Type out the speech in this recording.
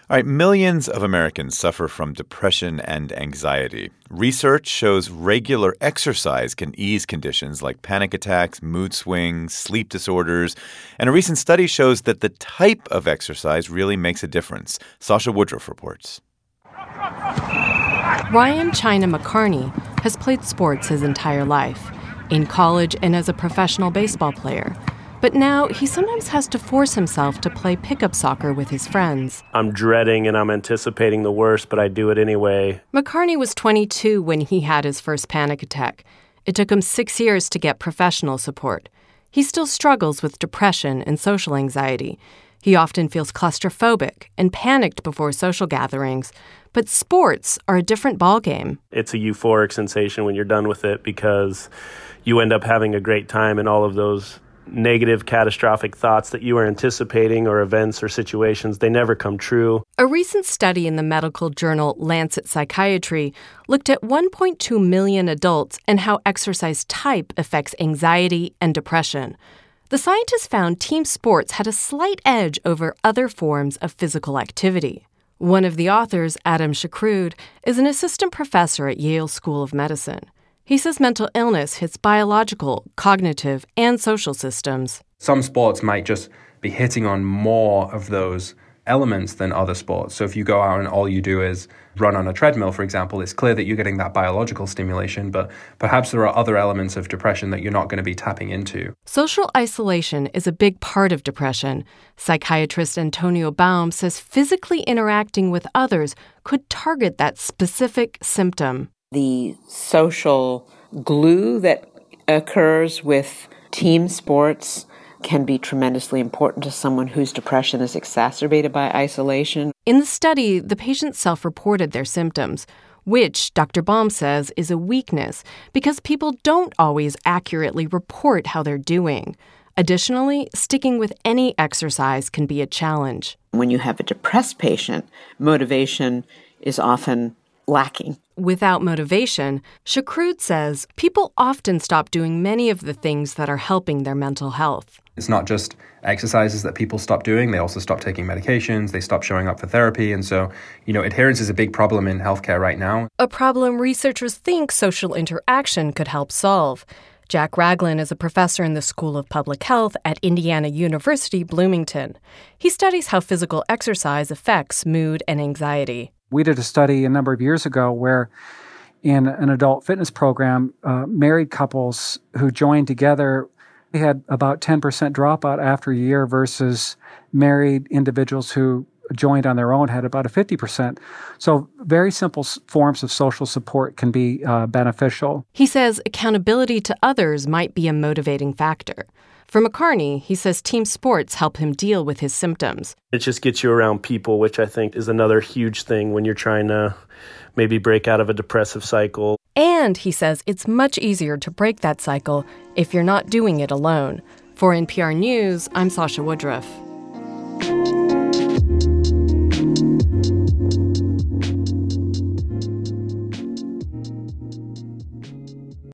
All right, millions of Americans suffer from depression and anxiety. Research shows regular exercise can ease conditions like panic attacks, mood swings, sleep disorders. And a recent study shows that the type of exercise really makes a difference. Sasha Woodruff reports. Ryan China McCarney has played sports his entire life, in college and as a professional baseball player. But now he sometimes has to force himself to play pickup soccer with his friends. I'm dreading and I'm anticipating the worst, but I do it anyway. McCarney was 22 when he had his first panic attack. It took him 6 years to get professional support. He still struggles with depression and social anxiety. He often feels claustrophobic and panicked before social gatherings. But sports are a different ballgame. It's a euphoric sensation when you're done with it because you end up having a great time, and all of those negative, catastrophic thoughts that you are anticipating or events or situations, they never come true. A recent study in the medical journal Lancet Psychiatry looked at 1.2 million adults and how exercise type affects anxiety and depression. The scientists found team sports had a slight edge over other forms of physical activity. One of the authors, Adam Shakrud, is an assistant professor at Yale School of Medicine. He says mental illness hits biological, cognitive, and social systems. Some sports might just be hitting on more of those elements than other sports. So if you go out and all you do is run on a treadmill, for example, it's clear that you're getting that biological stimulation, but perhaps there are other elements of depression that you're not going to be tapping into. Social isolation is a big part of depression. Psychiatrist Antonio Baum says physically interacting with others could target that specific symptom. The social glue that occurs with team sports can be tremendously important to someone whose depression is exacerbated by isolation. In the study, the patients self-reported their symptoms, which Dr. Baum says is a weakness because people don't always accurately report how they're doing. Additionally, sticking with any exercise can be a challenge. When you have a depressed patient, motivation is often lacking. Without motivation, Shakrud says people often stop doing many of the things that are helping their mental health. It's not just exercises that people stop doing. They also stop taking medications. They stop showing up for therapy. And so, adherence is a big problem in healthcare right now. A problem researchers think social interaction could help solve. Jack Ragland is a professor in the School of Public Health at Indiana University, Bloomington. He studies how physical exercise affects mood and anxiety. We did a study a number of years ago where in an adult fitness program, married couples who joined together, they had about 10% dropout after a year versus married individuals who joined on their own had about a 50%. So very simple forms of social support can be beneficial. He says accountability to others might be a motivating factor. For McCarney, he says team sports help him deal with his symptoms. It just gets you around people, which I think is another huge thing when you're trying to maybe break out of a depressive cycle. And he says it's much easier to break that cycle if you're not doing it alone. For NPR News, I'm Sasha Woodruff.